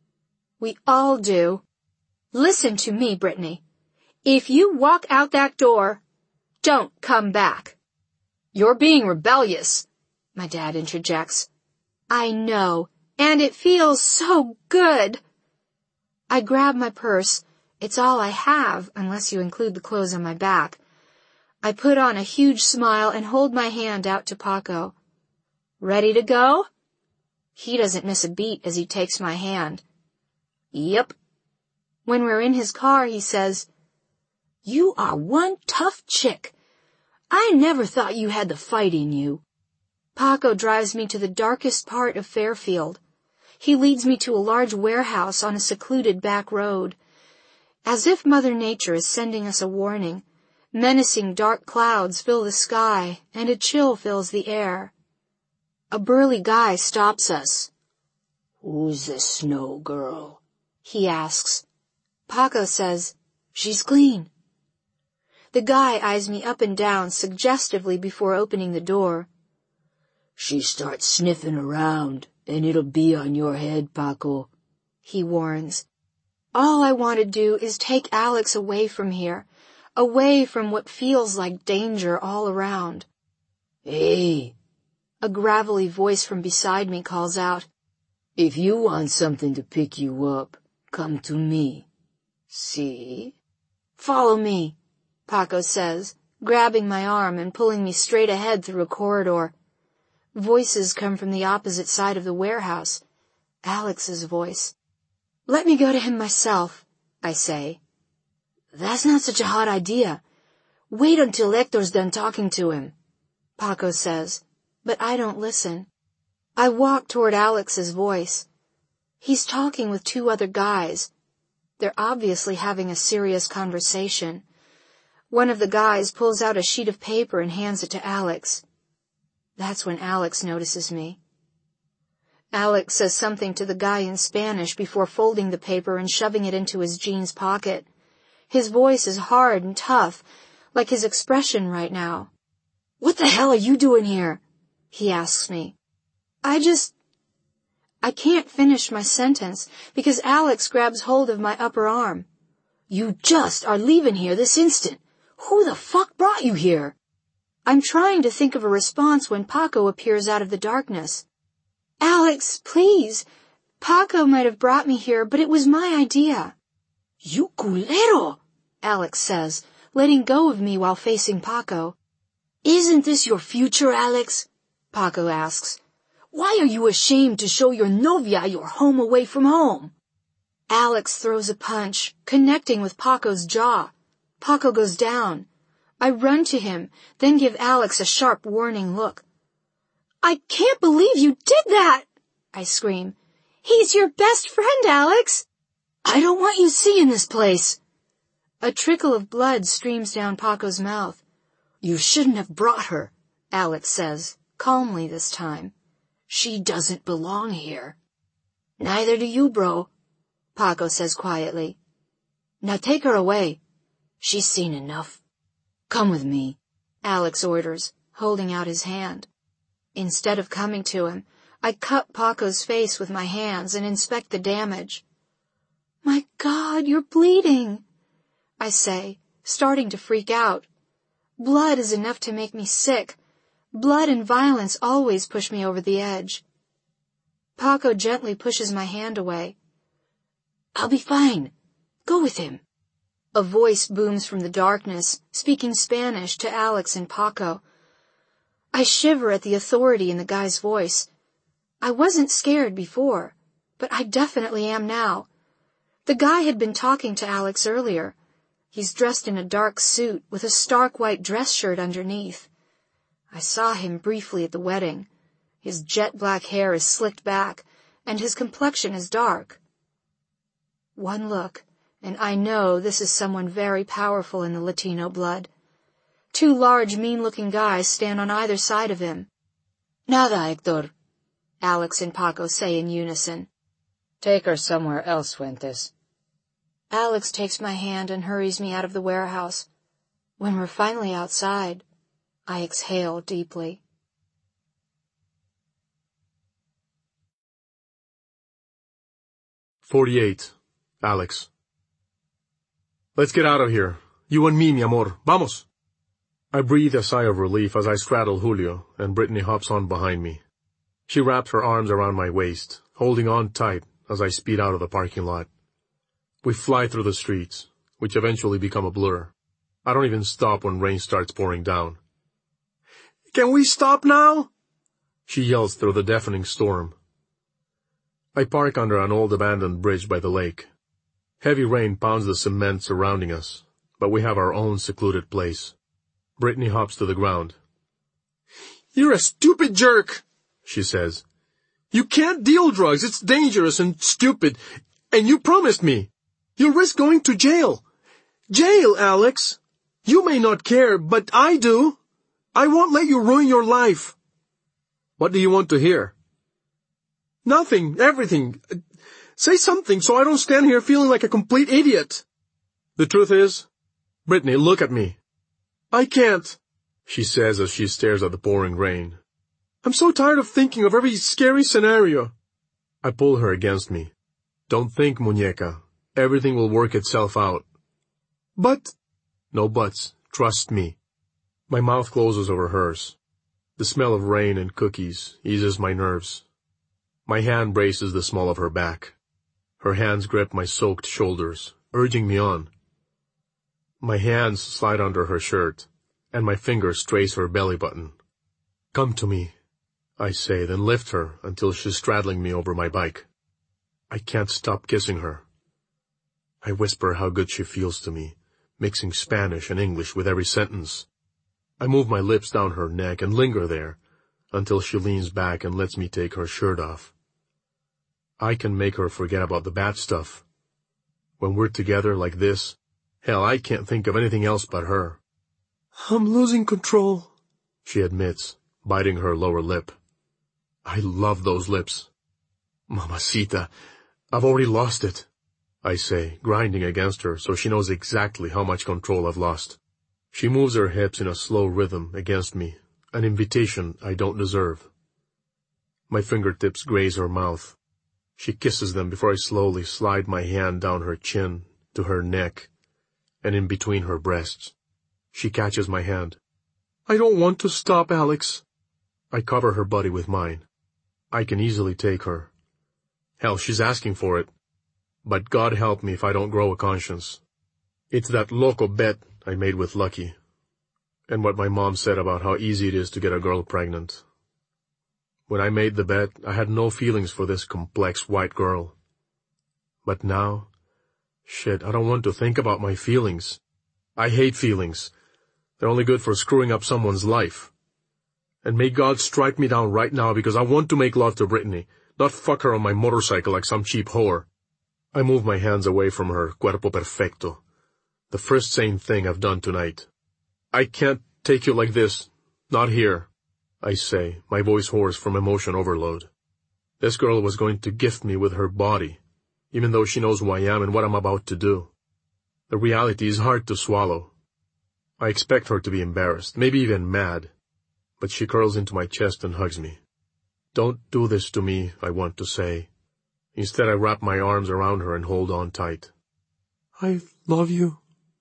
S1: We all do. Listen to me, Brittany. If you walk out that door, don't come back. You're being rebellious, my dad interjects. I know, and it feels so good. I grab my purse. It's all I have, unless you include the clothes on my back. I put on a huge smile and hold my hand out to Paco. Ready to go? He doesn't miss a beat as he takes my hand. Yep. When we're in his car, he says, You are one tough chick. I never thought you had the fight in you. Paco drives me to the darkest part of Fairfield. He leads me to a large warehouse on a secluded back road. As if Mother Nature is sending us a warning, menacing dark clouds fill the sky and a chill fills the air. A burly guy stops us. "Who's this Snow girl?" he asks. Paco says, "She's clean." The guy eyes me up and down suggestively before opening the door. "She starts sniffing around, and it'll be on your head, Paco," he warns. All I want to do is take Alex away from here, away from what feels like danger all around. "Hey," a gravelly voice from beside me calls out. "If you want something to pick you up, come to me. See?" "Follow me," Paco says, grabbing my arm and pulling me straight ahead through a corridor. Voices come from the opposite side of the warehouse. Alex's voice. "Let me go to him myself," I say. "That's not such a hot idea. Wait until Hector's done talking to him," Paco says, but I don't listen. I walk toward Alex's voice. He's talking with two other guys. They're obviously having a serious conversation. One of the guys pulls out a sheet of paper and hands it to Alex. That's when Alex notices me. Alex says something to the guy in Spanish before folding the paper and shoving it into his jeans pocket. His voice is hard and tough, like his expression right now. "What the hell are you doing here?" he asks me. I can't finish my sentence because Alex grabs hold of my upper arm. "You just are leaving here this instant. Who the fuck brought you here?" I'm trying to think of a response when Paco appears out of the darkness. "Alex, please. Paco might have brought me here, but it was my idea." "You culero," Alex says, letting go of me while facing Paco. "Isn't this your future, Alex?" Paco asks. "Why are you ashamed to show your novia your home away from home?" Alex throws a punch, connecting with Paco's jaw. Paco goes down. I run to him, then give Alex a sharp warning look. "I can't believe you did that!" I scream. "He's your best friend, Alex!" "I don't want you seeing this place." A trickle of blood streams down Paco's mouth. "You shouldn't have brought her," Alex says, calmly this time. "She doesn't belong here." "Neither do you, bro," Paco says quietly. "Now take her away. She's seen enough." "Come with me," Alex orders, holding out his hand. Instead of coming to him, I cut Paco's face with my hands and inspect the damage. "My God, you're bleeding," I say, starting to freak out. Blood is enough to make me sick. Blood and violence always push me over the edge. Paco gently pushes my hand away. "I'll be fine. Go with him." A voice booms from the darkness, speaking Spanish to Alex and Paco. I shiver at the authority in the guy's voice. I wasn't scared before, but I definitely am now. The guy had been talking to Alex earlier. He's dressed in a dark suit with a stark white dress shirt underneath. I saw him briefly at the wedding. His jet black hair is slicked back, and his complexion is dark. One look, and I know this is someone very powerful in the Latino blood. Two large, mean-looking guys stand on either side of him. "Nada, Hector," Alex and Paco say in unison. "Take her somewhere else, Fuentes." Alex takes my hand and hurries me out of the warehouse. When we're finally outside, I exhale deeply.
S2: 48. Alex. "Let's get out of here. You and me, mi amor. Vamos." I breathe a sigh of relief as I straddle Julio, and Brittany hops on behind me. She wraps her arms around my waist, holding on tight as I speed out of the parking lot. We fly through the streets, which eventually become a blur. I don't even stop when rain starts pouring down. "Can we stop now?" she yells through the deafening storm. I park under an old abandoned bridge by the lake. Heavy rain pounds the cement surrounding us, but we have our own secluded place. Brittany hops to the ground. "You're a stupid jerk," she says. "You can't deal drugs. It's dangerous and stupid. And you promised me. You'll risk going to jail. Jail, Alex. You may not care, but I do. I won't let you ruin your life." "What do you want to hear?" "Nothing. Everything. Say something so I don't stand here feeling like a complete idiot." "The truth is, Brittany, look at me." "I can't," she says as she stares at the pouring rain. "I'm so tired of thinking of every scary scenario." I pull her against me. "Don't think, muñeca. Everything will work itself out." "But—" "No buts. Trust me." My mouth closes over hers. The smell of rain and cookies eases my nerves. My hand braces the small of her back. Her hands grip my soaked shoulders, urging me on. My hands slide under her shirt, and my fingers trace her belly button. "Come to me," I say, then lift her until she's straddling me over my bike. I can't stop kissing her. I whisper how good she feels to me, mixing Spanish and English with every sentence. I move my lips down her neck and linger there until she leans back and lets me take her shirt off. I can make her forget about the bad stuff. When we're together like this, hell, I can't think of anything else but her. "I'm losing control," she admits, biting her lower lip. I love those lips. "Mamacita, I've already lost it," I say, grinding against her so she knows exactly how much control I've lost. She moves her hips in a slow rhythm against me, an invitation I don't deserve. My fingertips graze her mouth. She kisses them before I slowly slide my hand down her chin to her neck and in between her breasts. She catches my hand. "I don't want to stop, Alex." I cover her body with mine. I can easily take her. Hell, she's asking for it. But God help me if I don't grow a conscience. It's that loco bet I made with Lucky, and what my mom said about how easy it is to get a girl pregnant. When I made the bet, I had no feelings for this complex white girl. But now, shit, I don't want to think about my feelings. I hate feelings. They're only good for screwing up someone's life. And may God strike me down right now because I want to make love to Brittany, not fuck her on my motorcycle like some cheap whore. I move my hands away from her cuerpo perfecto. The first sane thing I've done tonight. "I can't take you like this. Not here," I say, my voice hoarse from emotion overload. This girl was going to gift me with her body, even though she knows who I am and what I'm about to do. The reality is hard to swallow. I expect her to be embarrassed, maybe even mad, but she curls into my chest and hugs me. "Don't do this to me," I want to say. Instead, I wrap my arms around her and hold on tight. "I love you,"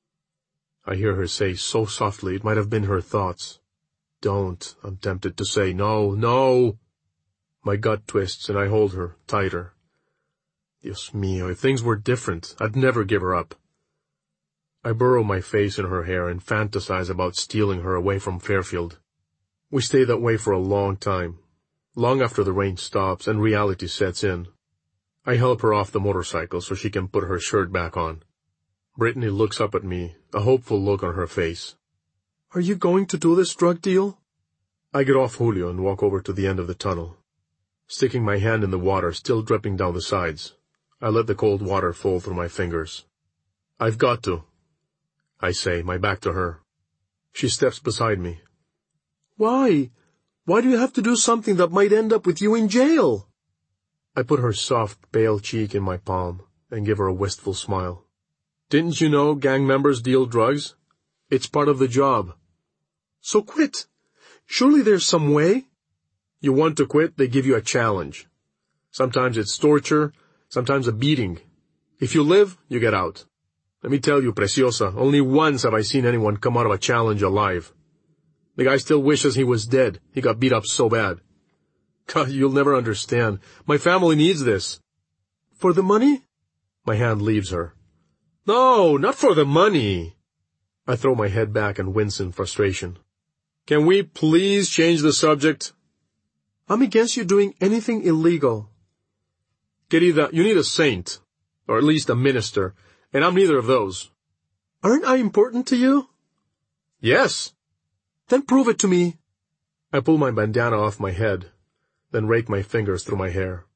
S2: I hear her say so softly it might have been her thoughts. "Don't," I'm tempted to say. "No, no." My gut twists and I hold her tighter. Dios mío, if things were different, I'd never give her up. I burrow my face in her hair and fantasize about stealing her away from Fairfield. We stay that way for a long time, long after the rain stops and reality sets in. I help her off the motorcycle so she can put her shirt back on. Brittany looks up at me, a hopeful look on her face. "Are you going to do this drug deal?" I get off Julio and walk over to the end of the tunnel. Sticking my hand in the water still dripping down the sides, I let the cold water fall through my fingers. "I've got to," I say, my back to her. She steps beside me. "Why? Why do you have to do something that might end up with you in jail?" I put her soft, pale cheek in my palm and give her a wistful smile. "Didn't you know gang members deal drugs? It's part of the job." "So quit. Surely there's some way." "You want to quit, they give you a challenge. Sometimes it's torture, sometimes a beating. If you live, you get out. Let me tell you, Preciosa, only once have I seen anyone come out of a challenge alive. The guy still wishes he was dead. He got beat up so bad. God, you'll never understand. My family needs this." "For the money?" My hand leaves her. "No, not for the money." I throw my head back and wince in frustration. "Can we please change the subject?" "I'm against you doing anything illegal." "Querida, you need a saint, or at least a minister, and I'm neither of those."
S3: Aren't I important to you?
S2: Yes.
S3: Then prove it to me.
S2: I pulled my bandana off my head, then raked my fingers through my hair.